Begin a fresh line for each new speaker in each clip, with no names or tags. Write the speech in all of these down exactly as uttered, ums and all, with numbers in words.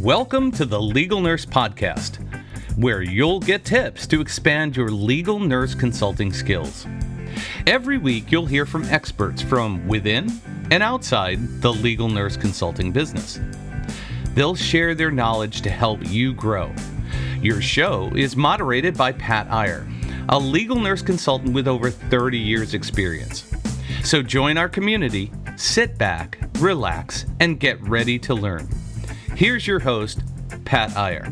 Welcome to the Legal Nurse Podcast, where you'll get tips to expand your legal nurse consulting skills. Every week, you'll hear from experts from within and outside the legal nurse consulting business. They'll share their knowledge to help you grow. Your show is moderated by Pat Iyer, a legal nurse consultant with over thirty years experience. So join our community, sit back, relax, and get ready to learn. Here's your host, Pat Iyer.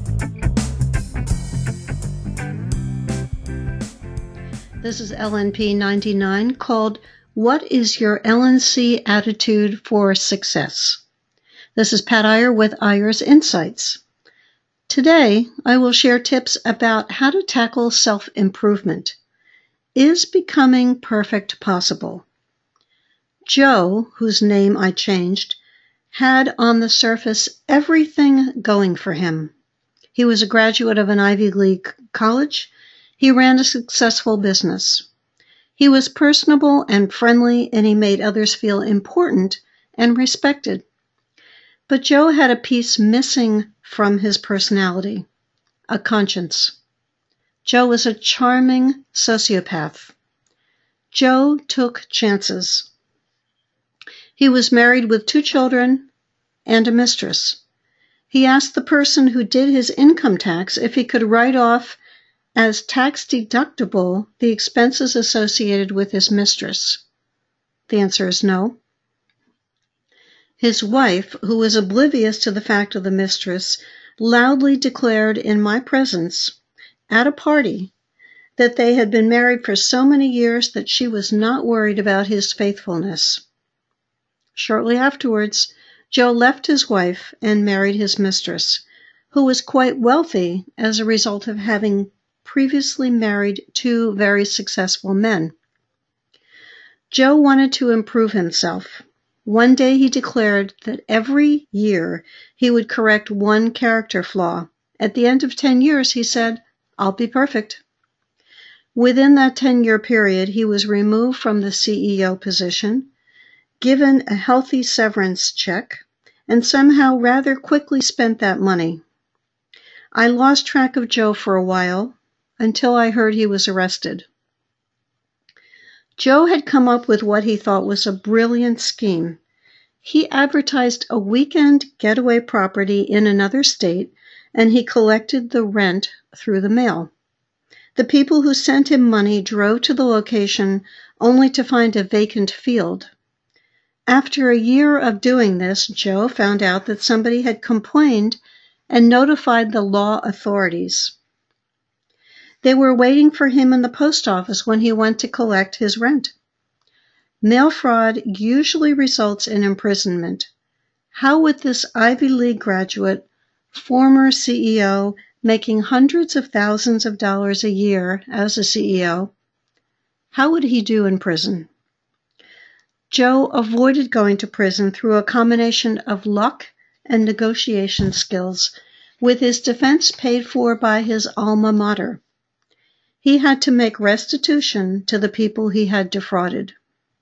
This is L N P ninety-nine called What is Your L N C Attitude for Success? This is Pat Iyer with Iyer's Insights. Today, I will share tips about how to tackle self-improvement. Is becoming perfect possible? Joe, whose name I changed, had on the surface everything going for him. He was a graduate of an Ivy League college. He ran a successful business. He was personable and friendly, and he made others feel important and respected. But Joe had a piece missing from his personality, a conscience. Joe was a charming sociopath. Joe took chances. He was married with two children and a mistress. He asked the person who did his income tax if he could write off as tax deductible the expenses associated with his mistress. The answer is no. His wife, who was oblivious to the fact of the mistress, loudly declared in my presence at a party that they had been married for so many years that she was not worried about his faithfulness. Shortly afterwards, Joe left his wife and married his mistress, who was quite wealthy as a result of having previously married two very successful men. Joe wanted to improve himself. One day he declared that every year he would correct one character flaw. At the end of ten years, he said, "I'll be perfect." Within that ten-year period, he was removed from the C E O position, given a healthy severance check, and somehow rather quickly spent that money. I lost track of Joe for a while until I heard he was arrested. Joe had come up with what he thought was a brilliant scheme. He advertised a weekend getaway property in another state, and he collected the rent through the mail. The people who sent him money drove to the location only to find a vacant field. After a year of doing this, Joe found out that somebody had complained and notified the law authorities. They were waiting for him in the post office when he went to collect his rent. Mail fraud usually results in imprisonment. How would this Ivy League graduate, former C E O, making hundreds of thousands of dollars a year as a C E O, how would he do in prison? Joe avoided going to prison through a combination of luck and negotiation skills, with his defense paid for by his alma mater. He had to make restitution to the people he had defrauded.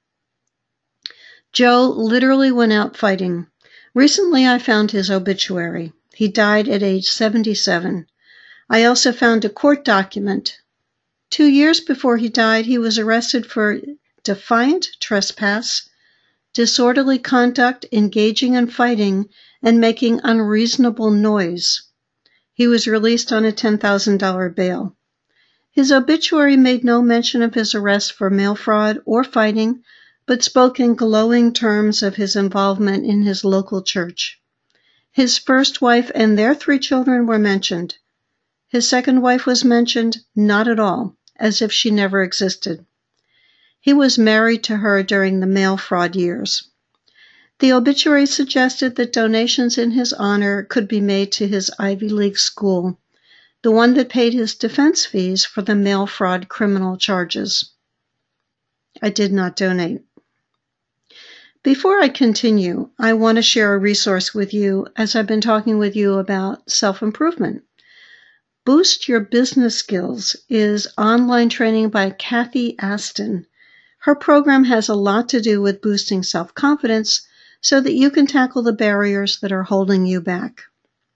Joe literally went out fighting. Recently, I found his obituary. He died at age seventy-seven. I also found a court document. Two years before he died, he was arrested for defiant trespass, disorderly conduct, engaging in fighting, and making unreasonable noise. He was released on a ten thousand dollars bail. His obituary made no mention of his arrest for mail fraud or fighting, but spoke in glowing terms of his involvement in his local church. His first wife and their three children were mentioned. His second wife was mentioned not at all, as if she never existed. He was married to her during the mail fraud years. The obituary suggested that donations in his honor could be made to his Ivy League school, the one that paid his defense fees for the mail fraud criminal charges. I did not donate. Before I continue, I want to share a resource with you as I've been talking with you about self-improvement. Boost Your Business Skills is online training by Kathy Aston. Her program has a lot to do with boosting self-confidence so that you can tackle the barriers that are holding you back.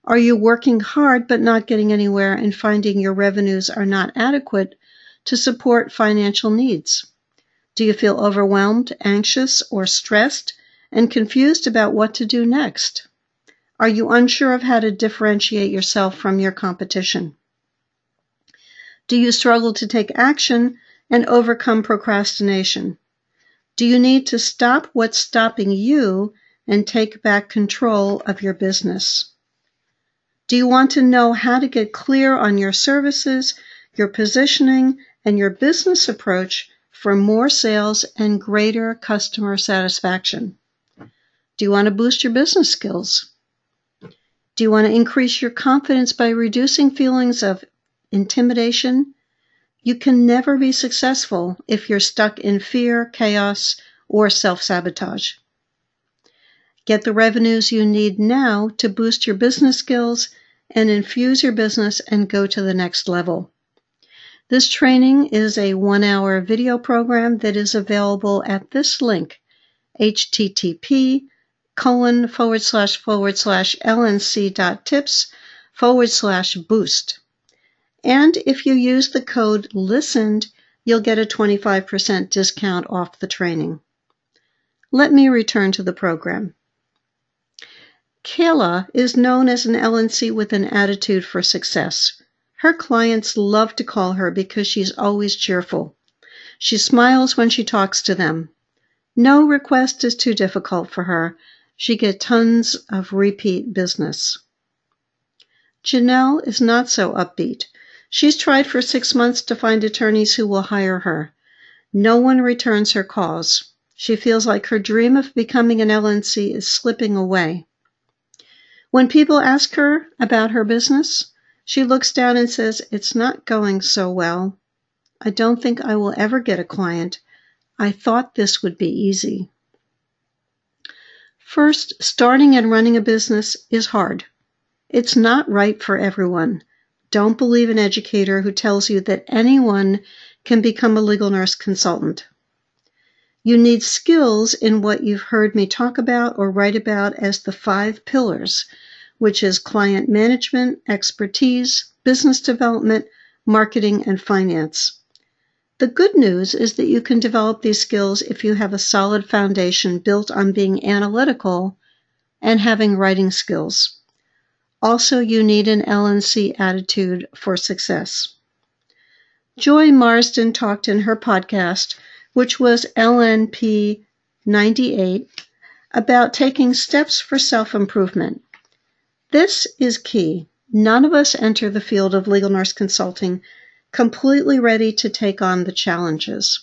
Are you working hard but not getting anywhere and finding your revenues are not adequate to support financial needs? Do you feel overwhelmed, anxious, or stressed and confused about what to do next? Are you unsure of how to differentiate yourself from your competition? Do you struggle to take action and overcome procrastination? Do you need to stop what's stopping you and take back control of your business? Do you want to know how to get clear on your services, your positioning, and your business approach for more sales and greater customer satisfaction? Do you want to boost your business skills? Do you want to increase your confidence by reducing feelings of intimidation? You can never be successful if you're stuck in fear, chaos, or self-sabotage. Get the revenues you need now to boost your business skills and infuse your business and go to the next level. This training is a one-hour video program that is available at this link, http colon forward slash forward slash lnc.tips forward slash boost. And if you use the code LISTENED, you'll get a twenty-five percent discount off the training. Let me return to the program. Kayla is known as an L N C with an attitude for success. Her clients love to call her because she's always cheerful. She smiles when she talks to them. No request is too difficult for her. She gets tons of repeat business. Janelle is not so upbeat. She's tried for six months to find attorneys who will hire her. No one returns her calls. She feels like her dream of becoming an L N C is slipping away. When people ask her about her business, she looks down and says, "It's not going so well. I don't think I will ever get a client. I thought this would be easy." First, starting and running a business is hard. It's not right for everyone. Don't believe an educator who tells you that anyone can become a legal nurse consultant. You need skills in what you've heard me talk about or write about as the five pillars, which is client management, expertise, business development, marketing, and finance. The good news is that you can develop these skills if you have a solid foundation built on being analytical and having writing skills. Also, you need an L N C attitude for success. Joy Marsden talked in her podcast, which was L N P ninety-eight, about taking steps for self-improvement. This is key. None of us enter the field of legal nurse consulting completely ready to take on the challenges.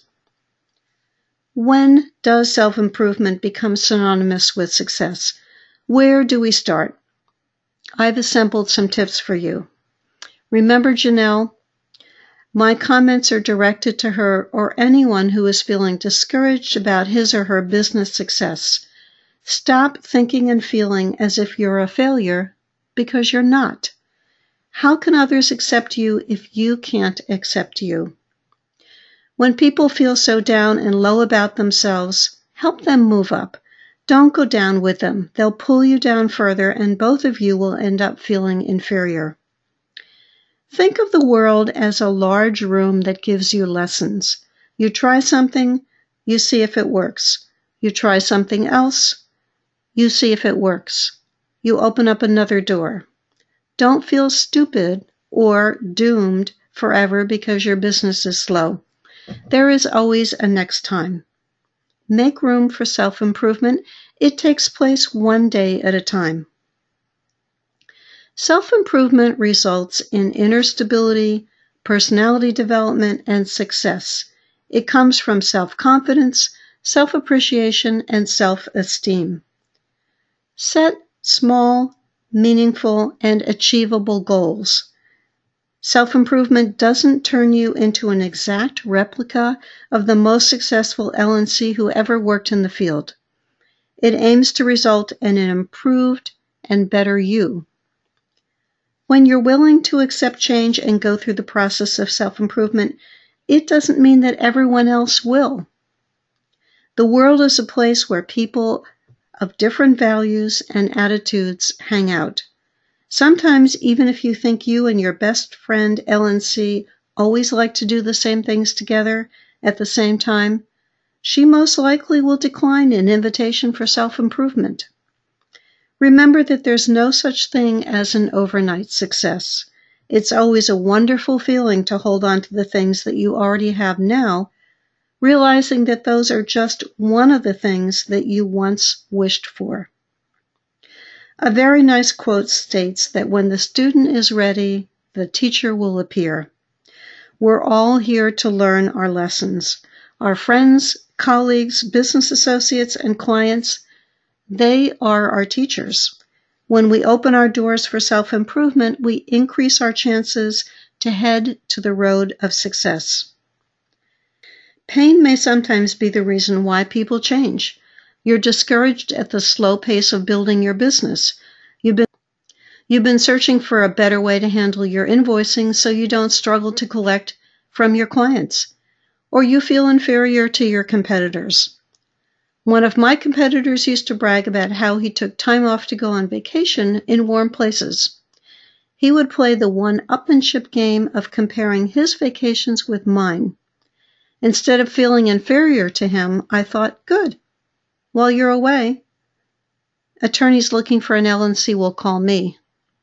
When does self-improvement become synonymous with success? Where do we start? I've assembled some tips for you. Remember Janelle? My comments are directed to her or anyone who is feeling discouraged about his or her business success. Stop thinking and feeling as if you're a failure, because you're not. How can others accept you if you can't accept you? When people feel so down and low about themselves, help them move up. Don't go down with them. They'll pull you down further, and both of you will end up feeling inferior. Think of the world as a large room that gives you lessons. You try something, you see if it works. You try something else, you see if it works. You open up another door. Don't feel stupid or doomed forever because your business is slow. There is always a next time. Make room for self-improvement. It takes place one day at a time. Self-improvement results in inner stability, personality development, and success. It comes from self-confidence, self-appreciation, and self-esteem. Set small, meaningful, and achievable goals. Self-improvement doesn't turn you into an exact replica of the most successful L N C who ever worked in the field. It aims to result in an improved and better you. When you're willing to accept change and go through the process of self-improvement, it doesn't mean that everyone else will. The world is a place where people of different values and attitudes hang out. Sometimes, even if you think you and your best friend L N C always like to do the same things together at the same time, she most likely will decline an invitation for self-improvement. Remember that there's no such thing as an overnight success. It's always a wonderful feeling to hold on to the things that you already have now, realizing that those are just one of the things that you once wished for. A very nice quote states that when the student is ready, the teacher will appear. We're all here to learn our lessons. Our friends, colleagues, business associates, and clients, they are our teachers. When we open our doors for self-improvement, we increase our chances to head to the road of success. Pain may sometimes be the reason why people change. You're discouraged at the slow pace of building your business. You've been, you've been searching for a better way to handle your invoicing so you don't struggle to collect from your clients. Or you feel inferior to your competitors. One of my competitors used to brag about how he took time off to go on vacation in warm places. He would play the one-upmanship game of comparing his vacations with mine. Instead of feeling inferior to him, I thought, good. While you're away, attorneys looking for an L N C will call me.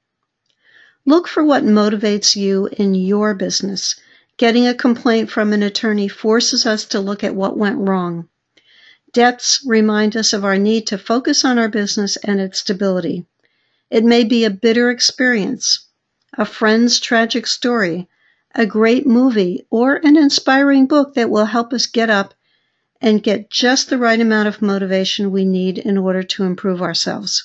Look for what motivates you in your business. Getting a complaint from an attorney forces us to look at what went wrong. Debts remind us of our need to focus on our business and its stability. It may be a bitter experience, a friend's tragic story, a great movie, or an inspiring book that will help us get up and get just the right amount of motivation we need in order to improve ourselves.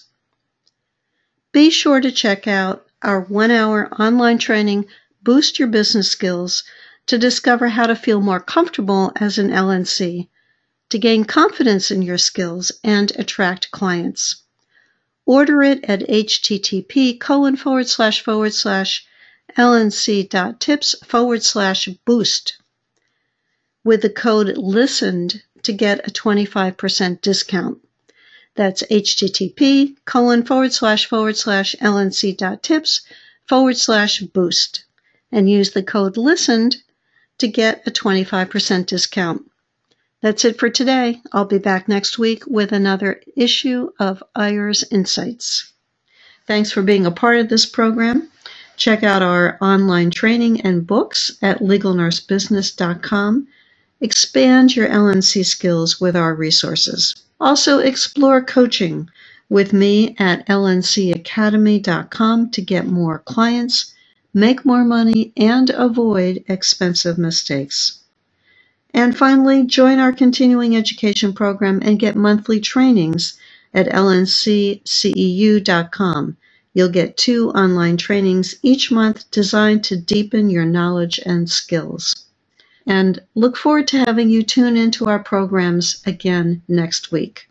Be sure to check out our one-hour online training, Boost Your Business Skills, to discover how to feel more comfortable as an L N C, to gain confidence in your skills and attract clients. Order it at http colon forward slash forward slash lnc.tips forward slash boost with the code LISTENED to get a twenty-five percent discount. That's http colon forward slash forward slash lnc.tips forward slash boost and use the code LISTENED to get a twenty-five percent discount. That's it for today. I'll be back next week with another issue of Ayers Insights. Thanks for being a part of this program. Check out our online training and books at legal nurse business dot com. Expand your L N C skills with our resources. Also, explore coaching with me at L N C academy dot com to get more clients, make more money, and avoid expensive mistakes. And finally, join our continuing education program and get monthly trainings at L N C C E U dot com. You'll get two online trainings each month designed to deepen your knowledge and skills. And look forward to having you tune into our programs again next week.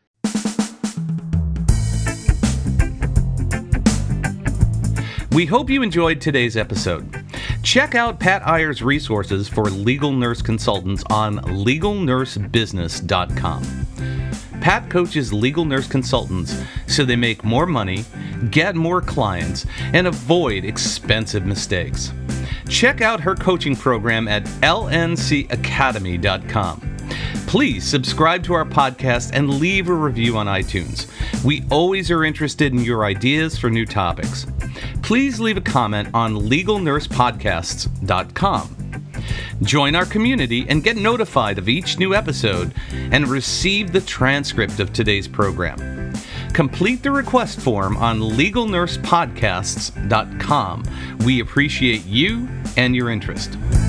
We hope you enjoyed today's episode. Check out Pat Ayers' resources for legal nurse consultants on legal nurse business dot com. Pat coaches legal nurse consultants so they make more money, get more clients, and avoid expensive mistakes. Check out her coaching program at L N C academy dot com. Please subscribe to our podcast and leave a review on iTunes. We always are interested in your ideas for new topics. Please leave a comment on legal nurse podcasts dot com. Join our community and get notified of each new episode and receive the transcript of today's program. Complete the request form on legal nurse podcasts dot com. We appreciate you and your interest.